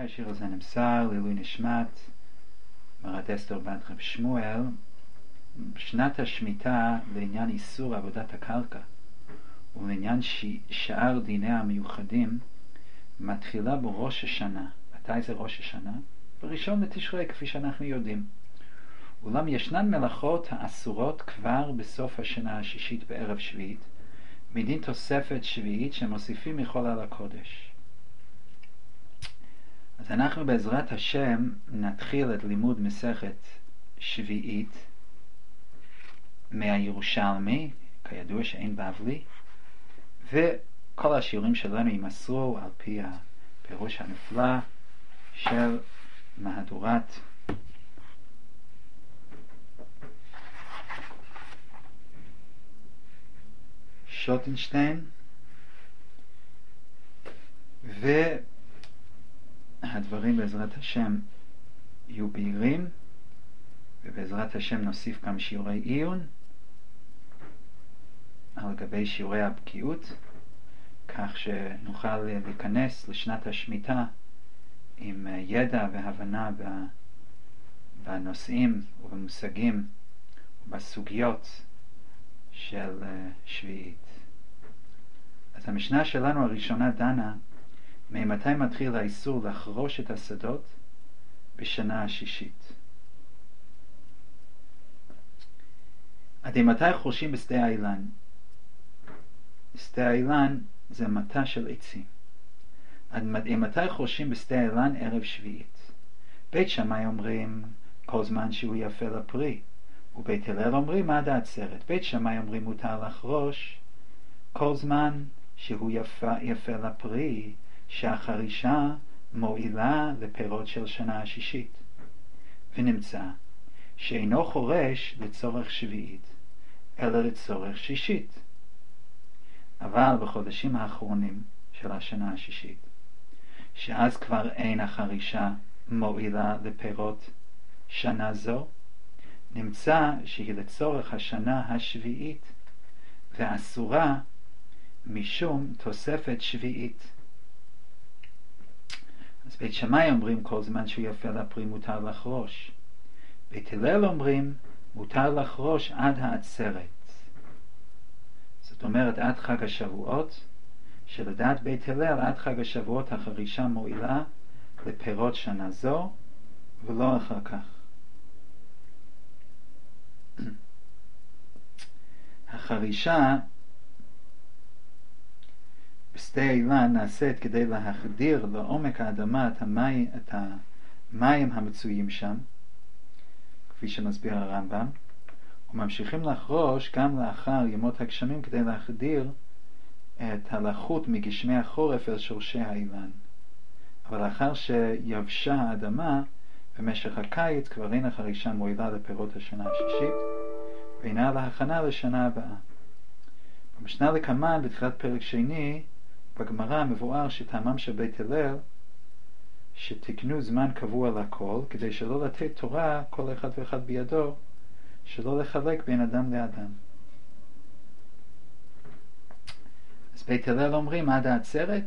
השיר הזה נמסר לעילוי נשמת מרת אסתר בת רב שמואל בשנת השמיטה לעניין איסור עבודת הקרקע ולעניין שאר דיניה המיוחדים מתחילה בראש השנה. מתי זה ראש השנה? בראשון לתשרי, כפי שאנחנו יודעים. אולם ישנן מלאכות האסורות כבר בסוף השנה השישית בערב שביעית מדין תוספת שביעית שמוסיפים מחול על הקודש. אז אנחנו בעזרת השם נתחיל את לימוד מסכת שביעית מהירושלמי, כידוע שאין בבלי, וכל השיעורים שלנו יימסרו על פי הפירוש הנפלא של מהדורת שוטנשטיין, והדברים בעזרת השם יהיו בהירים, ובעזרת השם נוסיף גם שיעורי עיון על גבי שיעורי הבקיאות, כך שנוכל להיכנס לשנת השמיטה עם ידע והבנה בנושאים ובמושגים ובסוגיות של שביעית. אז המשנה שלנו הראשונה דנה ממתי מתחיל האיסור לחרוש את השדות בשנה השישית. עד מתי חורשים בשדה האילן? שדה האילן זה מטע של עצים. עד מתי חורשים בשדה האילן? ערב שביעית. בית שמאי אומרים כל זמן שהוא יפה לפרי, ובית הלל אומרים עד העצרת. בית שמאי אומרים מותר לחרוש כל זמן שהוא יפה לפרי, שהחרישה מועילה לפירות של שנה השישית. ונמצא שאינו חורש לצורך שביעית אלא לצורך שישית. אבל בחודשים האחרונים של השנה השישית, שאז כבר אין החרישה מועילה לפירות שנה זו, נמצא שהיא לצורך השנה השביעית ואסורה משום תוספת שביעית. אז בית שמאי אומרים כל זמן שהוא יפה לפרי מותר לחרוש. בית הלל אומרים מותר לחרוש עד העצרת. זאת אומרת עד חג השבועות, שלדעת בית הלל עד חג השבועות החרישה מועילה לפירות שנה זו ולא אחר כך. החרישה בשדה האילן נעשית כדי להחדיר לעומק האדמה את המים המצויים שם, כפי שמסביר הרמב"ם, וממשיכים לחרוש גם לאחר ימות הגשמים כדי להחדיר את הלחות מגשמי החורף אל שורשי האילן. אבל לאחר שיבשה האדמה במשך הקיץ כבר אין החרישה מועילה לפירות השנה השישית ואינה להכנה לשנה הבאה. במשנה לקמן בתחילת פרק שני בגמרא מבואר שטעמם של בית הלל שתקנו זמן קבוע לכל כדי שלא לתת תורה כל אחד ואחד בידו, שלא לחלק בין אדם לאדם. אז בית הלל אומרים עד העצרת,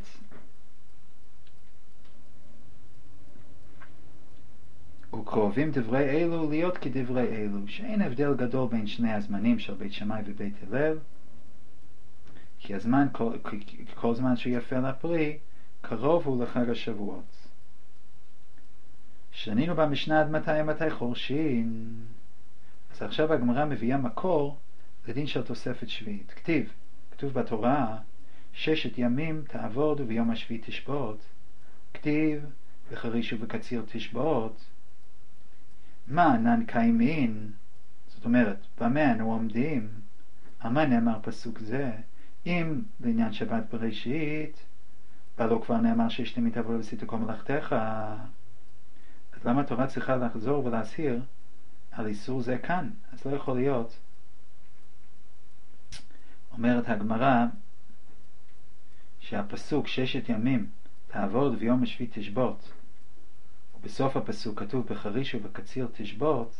וקרובים דברי אלו להיות כדברי אלו, שאין הבדל גדול בין שני הזמנים של בית שמאי ובית הלל, כי הזמן, כל זמן שהוא יפה לפרי, קרוב הוא לחג השבועות. שנינו במשנה עד מתי חורשים. אז עכשיו הגמרא מביאה מקור לדין של תוספת שביעית. כתוב בתורה 6 ימים תעבוד וביום השביעי תשבות. כתיב וחריש ובקציר תשבות. מה נן קיימין? זאת אומרת, במה אנו עומדים? על מה נאמר פסוק זה? אם לעניין שבת בראשית, ולא כבר נאמר 6 ימים תעבוד ועשית כל מלאכתך, אז למה התורה צריכה לחזור ולהזהיר על איסור זה כאן? אז לא יכול להיות. אומרת הגמרא שהפסוק 6 ימים תעבוד ויום השביעי תשבות, ובסוף הפסוק כתוב בחריש ובקציר תשבות,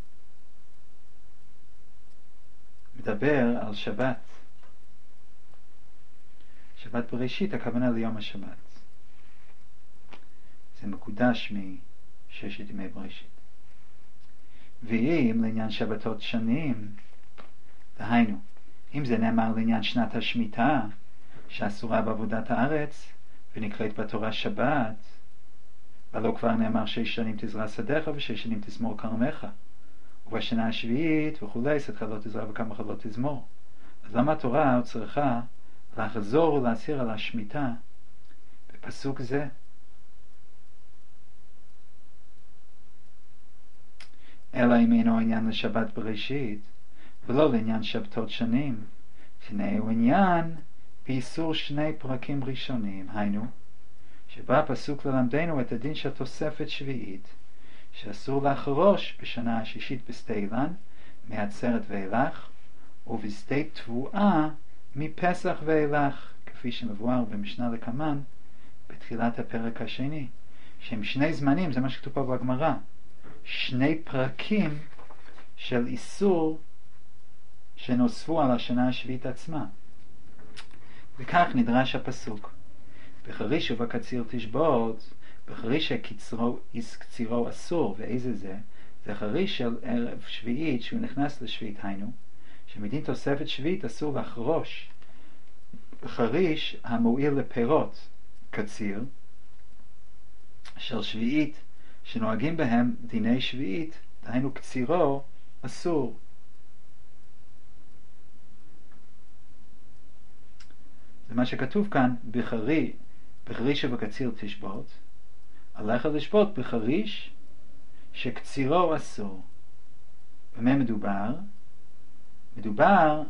מדבר על שבת. שבת בראשית, הכוונה ליום השבת. זה מקודש מששת ימי בראשית. ואם לעניין שבתות שנים, דהיינו, אם זה נאמר לעניין שנת השמיטה, שאסורה בעבודת הארץ, ונקראת בתורה שבת, ולא כבר נאמר 6 שנים תזרע שדך ו6 שנים תזמור כרמך, ובשנה השביעית וכולי, שדך לא תזרע וכרמך לא תזמור. אז למה התורה צריכה לחזור ולהצהיר על השמיטה בפסוק זה? אלא אם אינו עניין לשבת בראשית, ולא לעניין שבתות שנים, שני הוא עניין באיסור 2 פרקים ראשונים, היינו, שבא הפסוק ללמדנו את הדין של תוספת שביעית, שאסור לחרוש בשנה השישית בשדה אילן, מעצרת ואילך, ובשדה תבואה מפסח ואילך, כפי שמבואר במשנה לקמן, בתחילת הפרק השני, שהם 2 זמנים, זה מה שכתוב פה בגמרא, 2 פרקים של איסור שנוספו על השנה השביעית עצמה. וכך נדרש הפסוק. בחריש ובקציר תשבות, בחריש שקצירו אסור, ואיזה זה? זה חריש של ערב שביעית שהוא נכנס לשביעית, היינו, שמדין תוספת שביעית אסור לחרוש בחריש המועיל לפירות, קציר, של שביעית, שנוהגים בהם דיני שביעית, דהיינו קצירו אסור. זה מה שכתוב כאן, בחריש ובקציר תשבות, עליך לשבות בחריש שקצירו אסור. במה מדובר? מדובר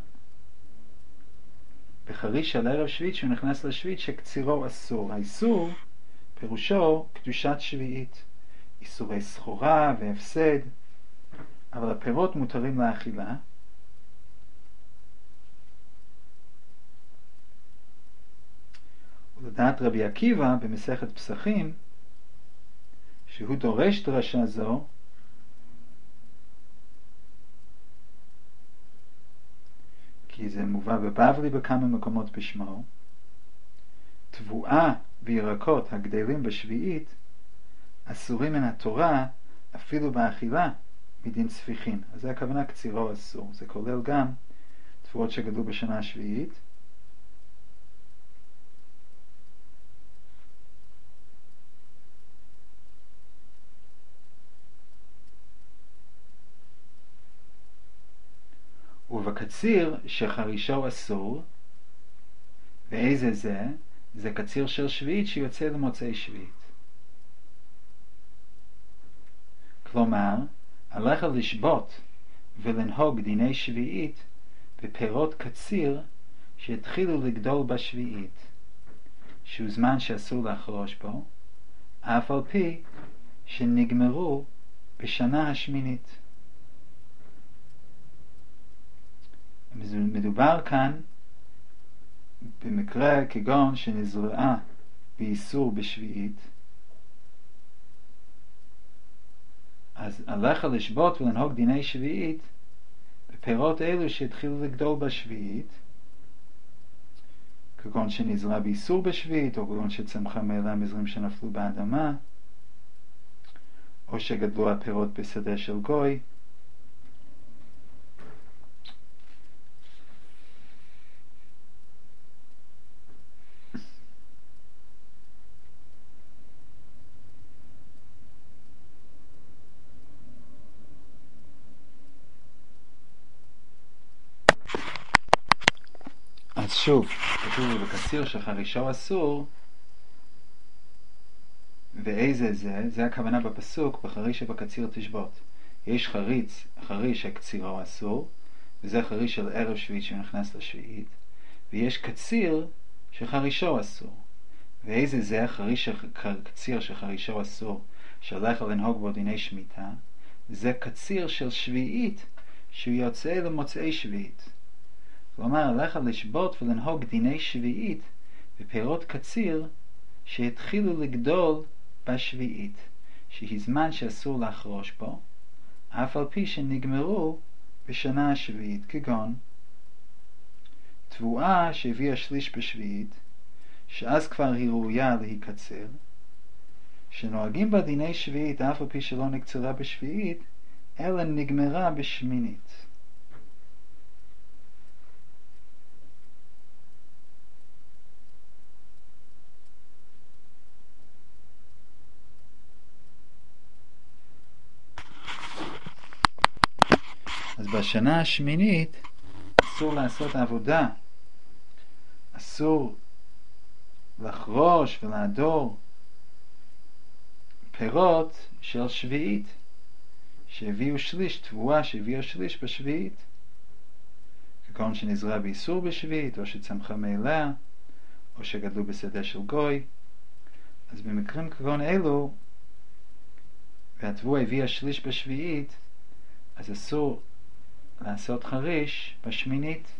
בחריש של ערב שביעית שהוא נכנס לשביעית שקצירו אסור. האיסור פירושו קדושת שביעית, איסורי סחורה והפסד, אבל הפירות מותרים לאכילה. ולדעת רבי עקיבא במסכת פסחים, שהוא דורש דרשה זו, כי זה מובא בבבלי בכמה מקומות בשמו, תבואה וירקות הגדלים בשביעית אסורים מן התורה אפילו באכילה מדין צפיחין. אז זה הכוונה קצירו אסור. זה כולל גם תבואות שגדלו בשנה השביעית, ובקציר שחרישו אסור, ואיזה זה? זה קציר של שביעית שיוצא למוצאי שביעית. כלומר, עליך לשבות ולנהוג דיני שביעית בפירות קציר שהתחילו לגדול בשביעית, שהוא זמן שאסור לחרוש בו, אף על פי שנגמרו בשנה השמינית. מדובר כאן במקרה כגון שנזרעה באיסור בשביעית, אז עליך לשבות ולנהוג דיני שביעית בפירות אלו שהתחילו לגדול בשביעית, כגון שנזרע באיסור בשביעית, או כגון שצמחה מאלה מזרים שנפלו באדמה, או שגדלו הפירות בשדה של גוי. אז שוב, כתוב בקציר שחרישו אסור, ואיזה זה? זה הכוונה בפסוק, בחריש שבקציר תשבות. יש חריש שקצירו אסור, וזה חריש של ערב שביעית שנכנס לשביעית, ויש קציר שחרישו אסור. ואיזה זה? קציר שחרישו אסור, שהולך לנהוג בו דיני שמיטה, זה קציר של שביעית שהוא יוצא למוצאי שביעית. כלומר, עליך לשבות ולנהוג דיני שביעית בפירות קציר שהתחילו לגדול בשביעית, שהיא זמן שאסור לחרוש בו, אף על פי שנגמרו בשנה השביעית, כגון תבואה שהביאה שליש בשביעית, שאז כבר היא ראויה להיקצר, שנוהגים בה דיני שביעית, אף על פי שלא נקצרה בשביעית, אלא נגמרה בשמינית. אז בשנה השמינית אסור לעשות עבודה, אסור לחרוש ולעדור פירות של שביעית, שהביאו שליש, תבואה שהביאו שליש בשביעית, כגון שנזרע באיסור בשביעית, או שצמחה מאליה, או שגדלו בשדה של גוי. אז במקרים כגון אלו, והתבואה הביאה שליש בשביעית, אז אסור לעשות חריש בשמינית.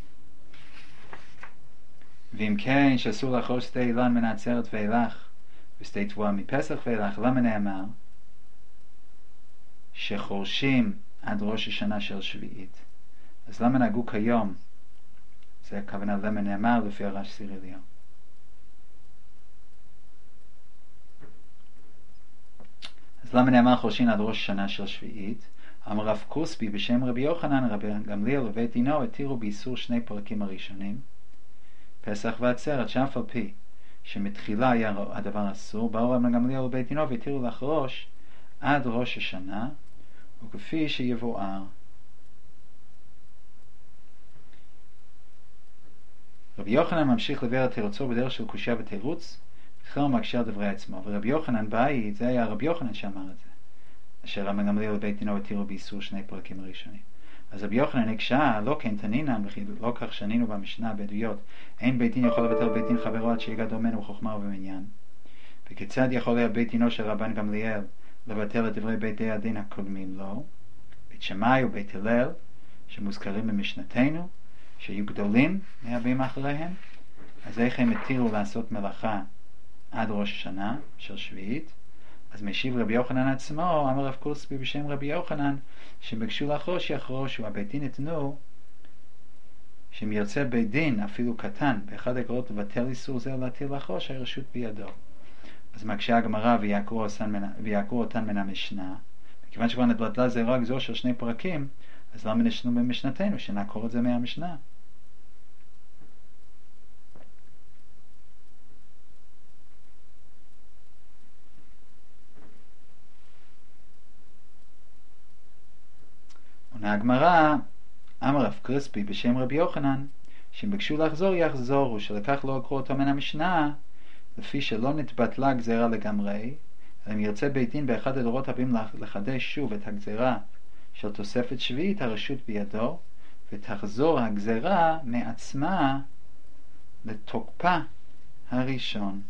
ואם כן, שאסור לחרוש שדה אילן מן העצרת ואילך, ושדה תבואה מפסח ואילך, למה נאמר? שחורשים עד ראש השנה של שביעית. אז למה נהגו כיום? זה הכוונה למה נאמר לפי הרש סירליהו. אז למה נאמר חורשים עד ראש השנה של שביעית? אמר רב קוסבי בשם רבי יוחנן, רבי גמליאל ובית דינו התירו באיסור שני פרקים הראשונים, פסח ועצרת, שאף על פי שמתחילה היה הדבר אסור, באו רבי גמליאל ובית דינו והתירו לחרוש עד ראש השנה, וכפי שיבואר. רבי יוחנן ממשיך לבאר את תירוצו בדרך של קושיה ותירוץ, בכלל מקשה על דברי עצמו. ורבי יוחנן באי, זה היה רבי יוחנן שאמר את זה, אשר רבי גמליאל ובית דינו התירו באיסור שני פרקים הראשונים. אז רבי יוחנן הקשה, לא כן תנינן, לא כך שנינו במשנה בעדויות, אין בית דין יכול לבטל בית דין חברו עד שיגע דומנו בחוכמה ובמניין. וכיצד יכול היה בית דינו של רבן גמליאל לבטל את דברי בית הדין הקודמים לו? בית שמאי ובית הלל שמוזכרים במשנתנו, שהיו גדולים מהבאים אחריהם, אז איך הם התירו לעשות מלאכה עד ראש השנה של שביעית? אז משיב רבי יוחנן עצמו, אמר רב קוסבי בשם רבי יוחנן, שבקשו לחרוש יחרושו. הבית דין נתנו שאם ירצה בית דין אפילו קטן באחד הקרות לבטל איסור זה להטיל לחרוש, הרשות בידו. אז מקשה הגמרא ויעקרו אותן מן המשנה, וכיוון שכבר נתבטלה זה רק זו של שני פרקים, אז למה נשנו במשנתנו שנעקור את זה מהמשנה? עונה הגמרא, אמר רב קוסבי בשם רבי יוחנן, שאם ביקשו לחזור יחזורו, שלקח לא עקרו אותו מן המשנה, לפי שלא נתבטלה גזירה לגמרי, אלא אם ירצה בית דין באחד הדורות הבאים לחדש שוב את הגזירה של תוספת שביעית, הרשות בידו, ותחזור הגזירה מעצמה לתוקפה הראשון.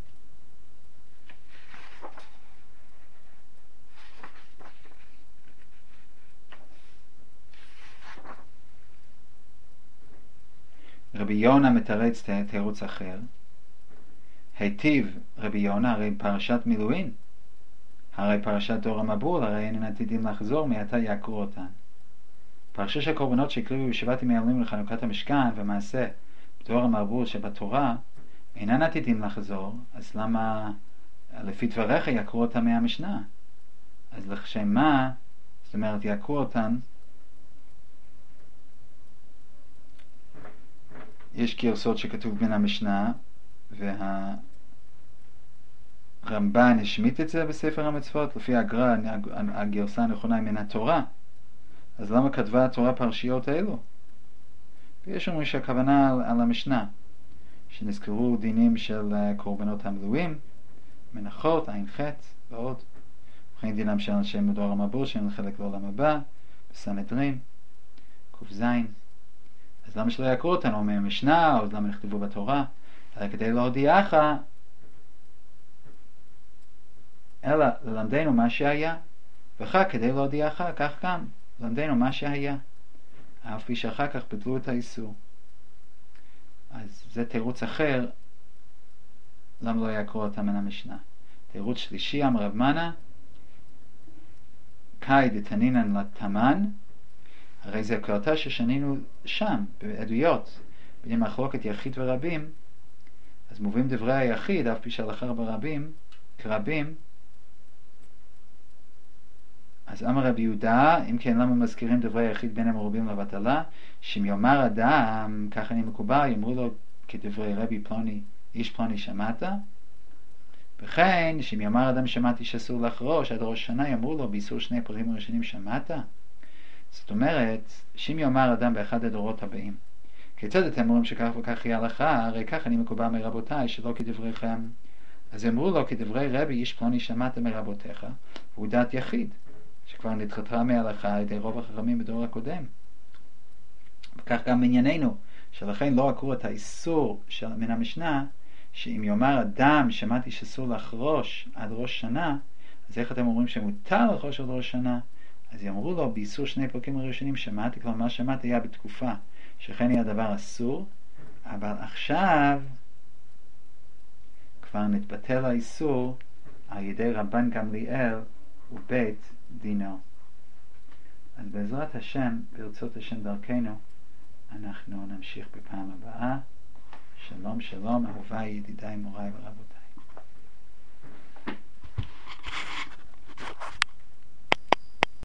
רבי יונה מתרץ תירוץ אחר. היטיב רבי יונה, הרי פרשת מילואים, הרי פרשת דור המבול, הרי אינן עתידים לחזור, מעתה יעקרו אותן. פרשה של הקורבנות שהקריבו בשבעת ימי אלולים לחנוכת המשכן ומעשה בדור המבול שבתורה אינן עתידים לחזור, אז למה לפי דבריך יעקרו אותן מהמשנה? אז לשם מה, זאת אומרת יעקרו אותן? יש גרסות שכתוב בין המשנה, והרמב"ן השמיט את זה בספר המצוות, לפי הגר"א הגרסה הנכונה היא מן התורה. אז למה כתבה התורה פרשיות האלו? ויש אומרים שהכוונה על המשנה, שנזכרו דינים של קורבנות המילואים, מנחות, עין חטא ועוד. וכן דינם של אנשי דור המבול שאין חלק לעולם הבא, בסנהדרין, ק"ז. אז למה שלא יעקרו אותנו מהמשנה, או למה נכתבו בתורה? אלא כדי להודיעך, אלא ללמדנו מה שהיה, וכך כדי להודיעך, כך גם ללמדנו מה שהיה, אף פי שאחר כך בטלו את האיסור. אז זה תירוץ אחר, למה לא יעקרו אותם מן המשנה. תירוץ שלישי, אמר רב מנה, קאי דתנינן לתמן, הרי זה הקלטה ששנינו שם, בעדויות, בין מחלוקת יחיד ורבים, אז מובאים דברי היחיד, אף פי שהלכה ברבים, כרבים, אז אמר רבי יהודה, אם כן למה מזכירים דברי היחיד בין המרובים לבטלה? שאם יאמר אדם, כך אני מקובל, יאמרו לו כדברי רבי פלוני, איש פלוני שמעת? וכן, שאם יאמר אדם שמעתי שאסור לחרוש, עד ראש שנה יאמרו לו באיסור שני פרקים הראשונים שמעת? זאת אומרת, שאם יאמר אדם באחד הדורות הבאים, כיצד אתם אומרים שכך וכך היא הלכה? הרי כך אני מקובל מרבותיי, שלא כדבריכם. אז אמרו לו כדברי רבי, איש פלוני שמעת מרבותיך, והוא דעת יחיד, שכבר נדחתה מהלכה על ידי רוב החכמים בדור הקודם. וכך גם בענייננו, שלכן לא עקרו את האיסור מן המשנה, שאם יאמר אדם שמעתי שאסור לחרוש עד ראש שנה, אז איך אתם אומרים שמותר לחרוש עד ראש שנה? אז יאמרו לו באיסור שני פרקים הראשונים שמעתי, כלומר מה שמעתי היה בתקופה שכן יהיה הדבר אסור, אבל עכשיו כבר נתבטל האיסור על ידי רבן גמליאל ובית דינו. אז בעזרת השם, ברצות השם דרכנו, אנחנו נמשיך בפעם הבאה. שלום שלום, אהוביי, ידידיי, מוריי ורבותיי.